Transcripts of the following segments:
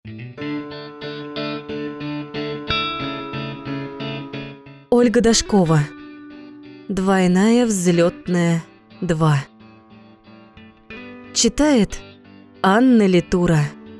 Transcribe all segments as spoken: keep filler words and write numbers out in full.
Ольга Дашкова. Двойная взлетная два. Читает Анна Литура.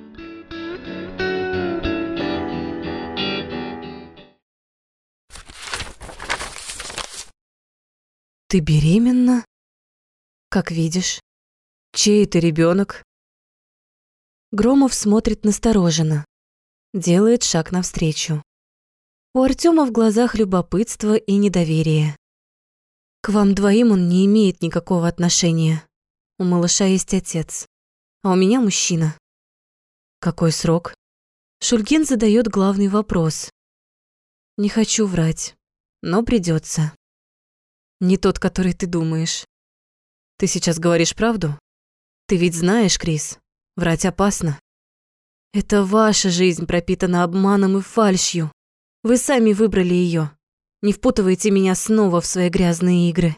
Ты беременна? Как видишь. Чей это ребенок? Громов смотрит настороженно, делает шаг навстречу. У Артёма в глазах любопытство и недоверие. К вам двоим он не имеет никакого отношения. У малыша есть отец, а у меня мужчина. Какой срок? Шульгин задает главный вопрос. Не хочу врать, но придется. Не тот, который ты думаешь. Ты сейчас говоришь правду? Ты ведь знаешь, Крис, врать опасно. Это ваша жизнь пропитана обманом и фальшью. Вы сами выбрали ее. Не впутывайте меня снова в свои грязные игры.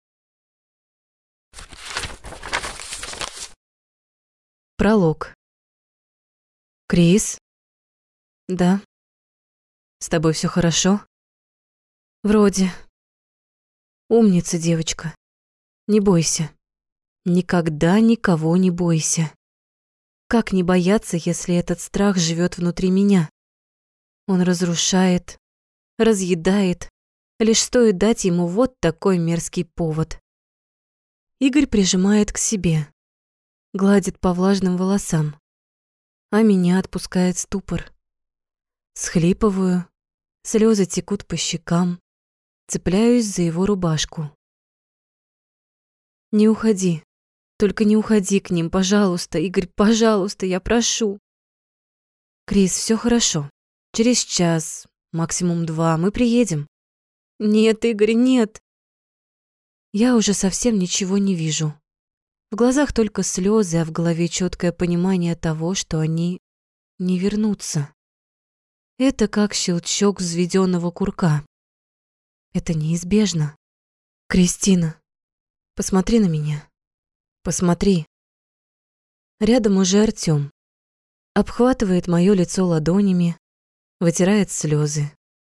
Пролог. Крис? Да. С тобой все хорошо? Вроде. Умница, девочка. Не бойся. Никогда никого не бойся. Как не бояться, если этот страх живет внутри меня? Он разрушает, разъедает, лишь стоит дать ему вот такой мерзкий повод. Игорь прижимает к себе, гладит по влажным волосам, а меня отпускает ступор. Схлипываю, слезы текут по щекам, цепляюсь за его рубашку. Не уходи, только не уходи к ним, пожалуйста, Игорь, пожалуйста, я прошу. Крис, все хорошо. Через час, максимум два, мы приедем. Нет, Игорь, нет. Я уже совсем ничего не вижу. В глазах только слезы, а в голове четкое понимание того, что они не вернутся. Это как щелчок взведенного курка. Это неизбежно. Кристина, посмотри на меня. Посмотри. Рядом уже Артём. Обхватывает моё лицо ладонями, вытирает слезы.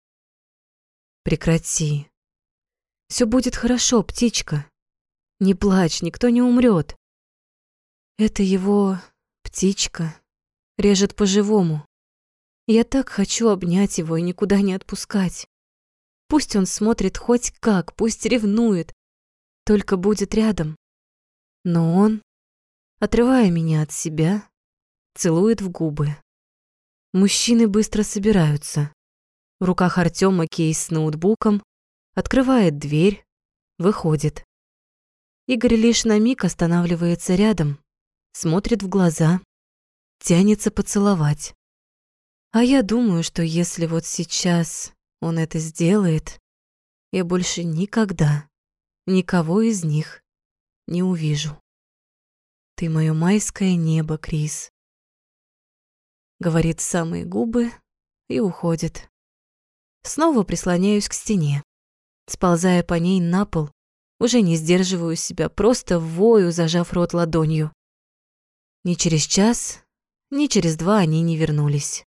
Прекрати. Все будет хорошо, птичка. Не плачь, никто не умрет. Это его птичка режет по-живому. Я так хочу обнять его и никуда не отпускать. Пусть он смотрит хоть как, пусть ревнует, только будет рядом. Но он, отрывая меня от себя, целует в губы. Мужчины быстро собираются. В руках Артёма кейс с ноутбуком, открывает дверь, выходит. Игорь лишь на миг останавливается рядом, смотрит в глаза, тянется поцеловать. А я думаю, что если вот сейчас он это сделает, я больше никогда никого из них не увижу. Ты моё майское небо, Крис. Говорит в самые губы и уходит. Снова прислоняюсь к стене. Сползая по ней на пол, уже не сдерживаю себя, просто вою, зажав рот ладонью. Ни через час, ни через два они не вернулись.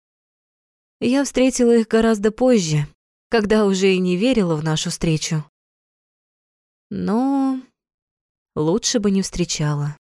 Я встретила их гораздо позже, когда уже и не верила в нашу встречу. Но лучше бы не встречала.